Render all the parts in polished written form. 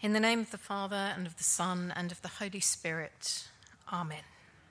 In the name of the Father, and of the Son, and of the Holy Spirit. Amen.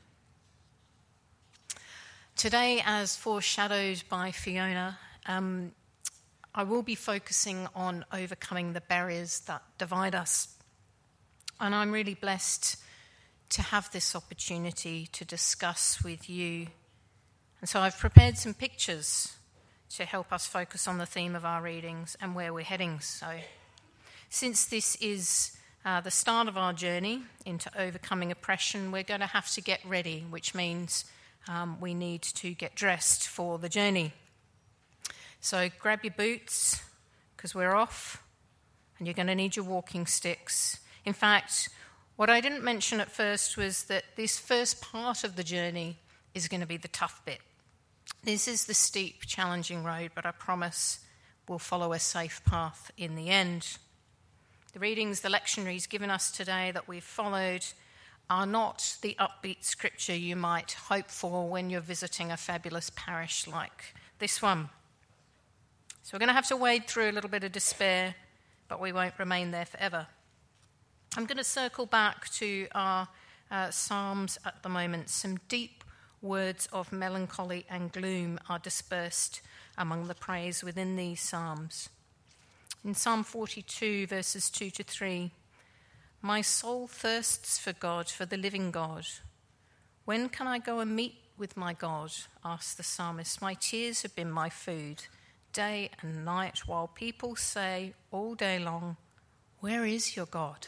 Today, as foreshadowed by Fiona, I will be focusing on overcoming the barriers that divide us. And I'm really blessed to have this opportunity to discuss with you. And so I've prepared some pictures to help us focus on the theme of our readings and where we're heading. So, since this is the start of our journey into overcoming oppression, we're going to have to get ready, which means we need to get dressed for the journey. So grab your boots, because we're off, and you're going to need your walking sticks. In fact, what I didn't mention at first was that this first part of the journey is going to be the tough bit. This is the steep, challenging road, but I promise we'll follow a safe path in the end. The readings, the lectionaries given us today that we've followed are not the upbeat scripture you might hope for when you're visiting a fabulous parish like this one. So we're going to have to wade through a little bit of despair, but we won't remain there forever. I'm going to circle back to our Psalms at the moment. Some deep words of melancholy and gloom are dispersed among the praise within these Psalms. In Psalm 42, verses 2 to 3, "My soul thirsts for God, for the living God. When can I go and meet with my God?" asked the psalmist. "My tears have been my food, day and night, while people say all day long, 'Where is your God?'"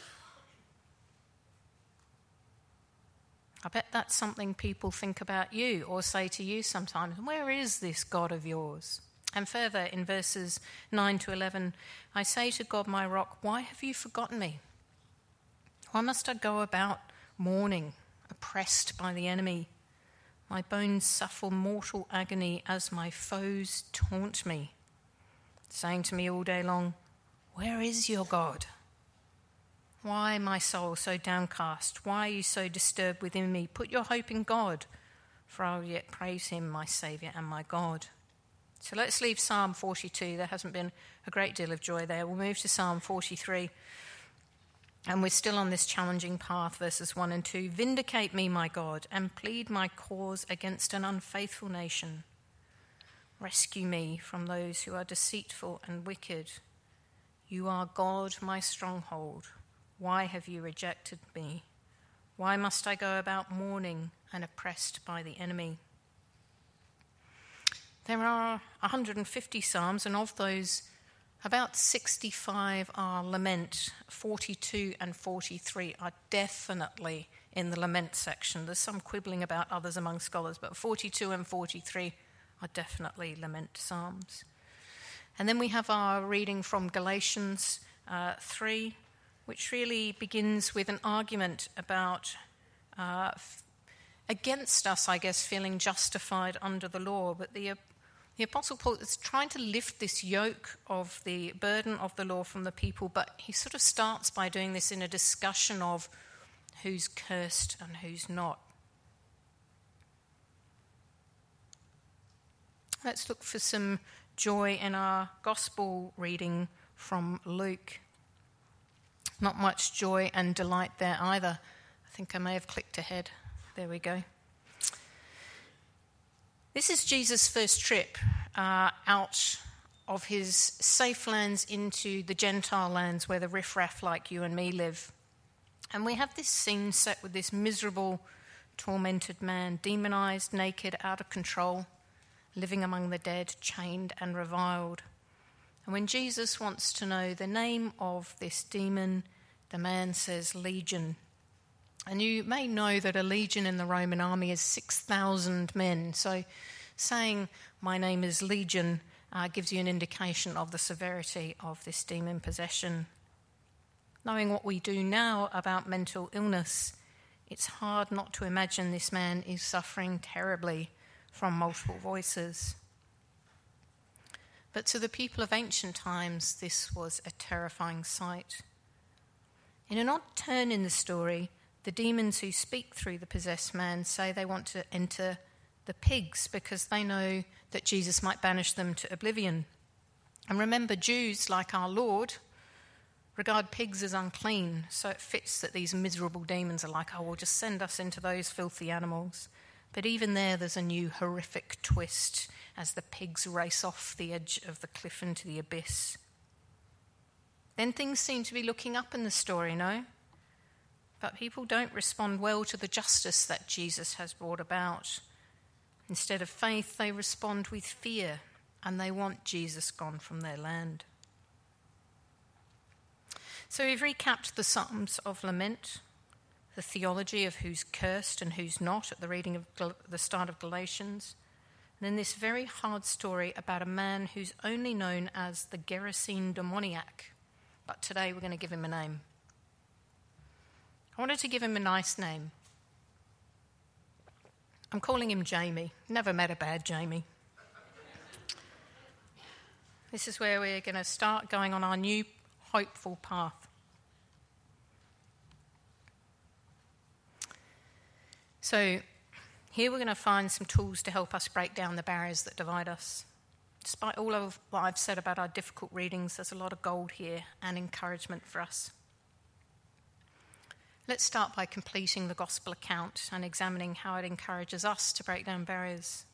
I bet that's something people think about you or say to you sometimes. Where is this God of yours? And further, in verses 9 to 11, "I say to God, my rock, why have you forgotten me? Why must I go about mourning, oppressed by the enemy? My bones suffer mortal agony as my foes taunt me, saying to me all day long, 'Where is your God?' Why, my soul, so downcast? Why are you so disturbed within me? Put your hope in God, for I will yet praise him, my Saviour and my God." So let's leave Psalm 42. There hasn't been a great deal of joy there. We'll move to Psalm 43. And we're still on this challenging path, verses 1 and 2. "Vindicate me, my God, and plead my cause against an unfaithful nation. Rescue me from those who are deceitful and wicked. You are God, my stronghold. Why have you rejected me? Why must I go about mourning and oppressed by the enemy?" There are 150 psalms, and of those, about 65 are lament. 42 and 43 are definitely in the lament section. There's some quibbling about others among scholars, but 42 and 43 are definitely lament psalms. And then we have our reading from Galatians 3, which really begins with an argument about against us, I guess, feeling justified under the law. But the Apostle Paul is trying to lift this yoke of the burden of the law from the people, but he sort of starts by doing this in a discussion of who's cursed and who's not. Let's look for some joy in our gospel reading from Luke. Not much joy and delight there either. I think I may have clicked ahead. There we go. This is Jesus' first trip out of his safe lands into the Gentile lands where the riffraff like you and me live. And we have this scene set with this miserable, tormented man, demonized, naked, out of control, living among the dead, chained and reviled. And when Jesus wants to know the name of this demon, the man says Legion. And you may know that a legion in the Roman army is 6,000 men. So saying my name is Legion gives you an indication of the severity of this demon possession. Knowing what we do now about mental illness, it's hard not to imagine this man is suffering terribly from multiple voices. But to the people of ancient times, this was a terrifying sight. In an odd turn in the story, the demons who speak through the possessed man say they want to enter the pigs because they know that Jesus might banish them to oblivion. And remember, Jews, like our Lord, regard pigs as unclean, so it fits that these miserable demons are like, oh, well, just send us into those filthy animals. But even there's a new horrific twist as the pigs race off the edge of the cliff into the abyss. Then things seem to be looking up in the story, no? But people don't respond well to the justice that Jesus has brought about. Instead of faith, they respond with fear, and they want Jesus gone from their land. So we've recapped the Psalms of Lament, the theology of who's cursed and who's not at the reading of the start of Galatians, and then this very hard story about a man who's only known as the Gerasene demoniac, but today we're going to give him a name. I wanted to give him a nice name. I'm calling him Jamie. Never met a bad Jamie. This is where we're going to start going on our new hopeful path. So here we're going to find some tools to help us break down the barriers that divide us. Despite all of what I've said about our difficult readings, there's a lot of gold here and encouragement for us. Let's start by completing the gospel account and examining how it encourages us to break down barriers.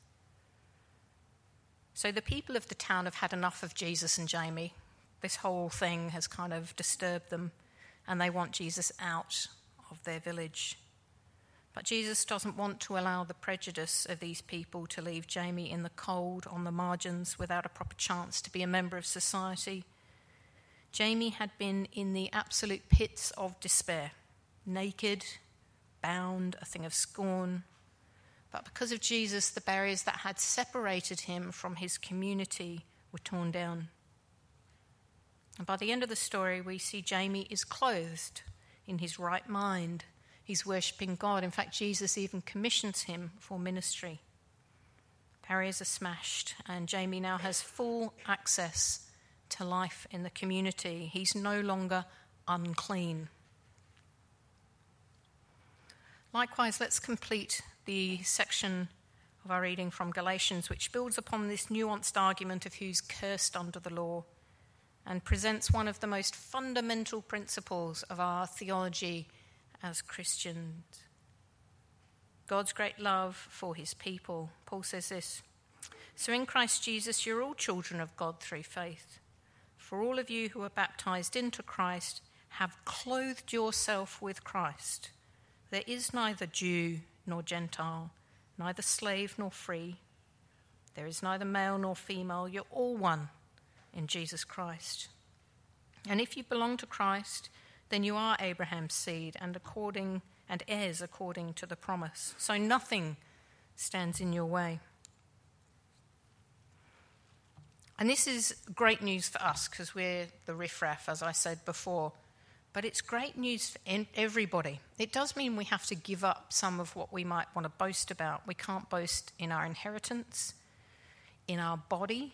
So the people of the town have had enough of Jesus and Jamie. This whole thing has kind of disturbed them, and they want Jesus out of their village. But Jesus doesn't want to allow the prejudice of these people to leave Jamie in the cold on the margins without a proper chance to be a member of society. Jamie had been in the absolute pits of despair. Naked, bound, a thing of scorn. But because of Jesus, the barriers that had separated him from his community were torn down. And by the end of the story, we see Jamie is clothed in his right mind. He's worshipping God. In fact, Jesus even commissions him for ministry. Barriers are smashed, and Jamie now has full access to life in the community. He's no longer unclean. Likewise, let's complete the section of our reading from Galatians, which builds upon this nuanced argument of who's cursed under the law and presents one of the most fundamental principles of our theology as Christians. God's great love for his people. Paul says this, "So in Christ Jesus you're all children of God through faith. For all of you who are baptized into Christ have clothed yourself with Christ. There is neither Jew nor Gentile, neither slave nor free. There is neither male nor female. You're all one in Jesus Christ. And if you belong to Christ, then you are Abraham's seed and heirs according to the promise. So nothing stands in your way." And this is great news for us because we're the riffraff, as I said before. But it's great news for everybody. It does mean we have to give up some of what we might want to boast about. We can't boast in our inheritance, in our body,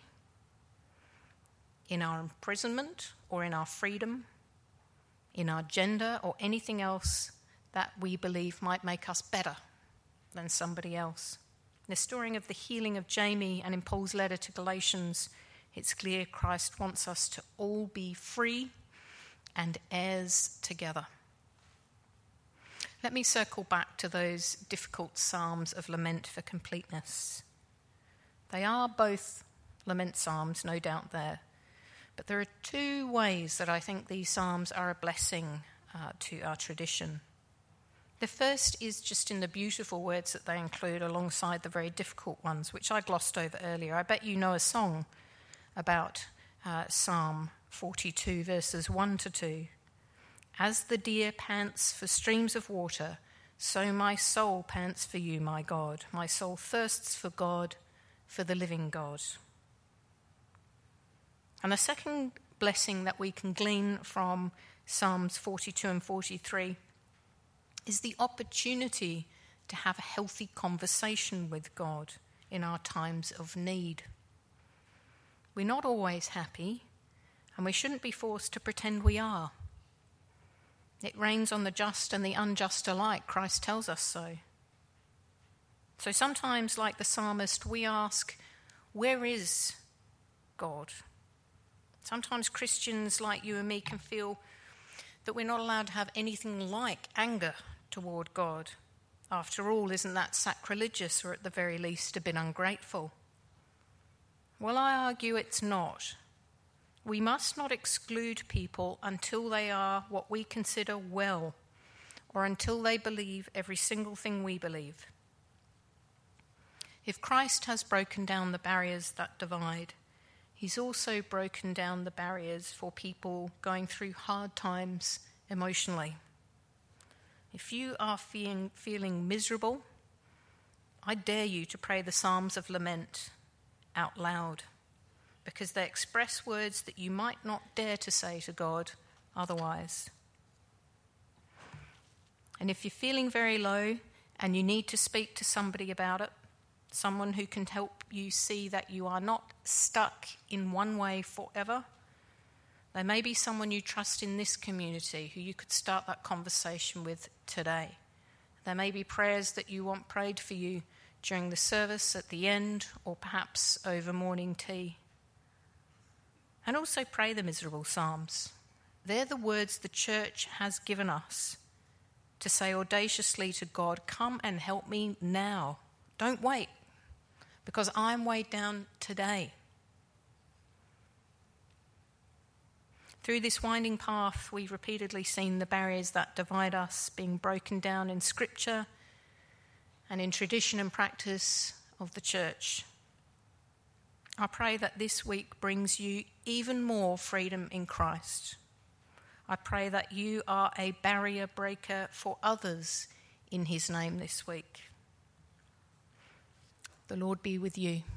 in our imprisonment, or in our freedom, in our gender, or anything else that we believe might make us better than somebody else. In the story of the healing of Jamie and in Paul's letter to Galatians, it's clear Christ wants us to all be free and heirs together. Let me circle back to those difficult psalms of lament for completeness. They are both lament psalms, no doubt there, but there are two ways that I think these psalms are a blessing to our tradition. The first is just in the beautiful words that they include alongside the very difficult ones, which I glossed over earlier. I bet you know a song about Psalm 42, verses 1 to 2. "As the deer pants for streams of water, so my soul pants for you, my God. My soul thirsts for God, for the living God." And the second blessing that we can glean from Psalms 42 and 43 is the opportunity to have a healthy conversation with God in our times of need. We're not always happy, and we shouldn't be forced to pretend we are. It rains on the just and the unjust alike, Christ tells us so. So sometimes, like the psalmist, we ask, where is God? Sometimes Christians like you and me can feel that we're not allowed to have anything like anger toward God. After all, isn't that sacrilegious, or at the very least a bit ungrateful? Well, I argue it's not. We must not exclude people until they are what we consider well, or until they believe every single thing we believe. If Christ has broken down the barriers that divide, he's also broken down the barriers for people going through hard times emotionally. If you are feeling miserable, I dare you to pray the Psalms of Lament out loud, because they express words that you might not dare to say to God otherwise. And if you're feeling very low and you need to speak to somebody about it, someone who can help you see that you are not stuck in one way forever, there may be someone you trust in this community who you could start that conversation with today. There may be prayers that you want prayed for you during the service at the end, or perhaps over morning tea. And also pray the miserable psalms. They're the words the church has given us to say audaciously to God, come and help me now. Don't wait, because I'm weighed down today. Through this winding path, we've repeatedly seen the barriers that divide us being broken down in Scripture and in tradition and practice of the church. I pray that this week brings you even more freedom in Christ. I pray that you are a barrier breaker for others in his name this week. The Lord be with you.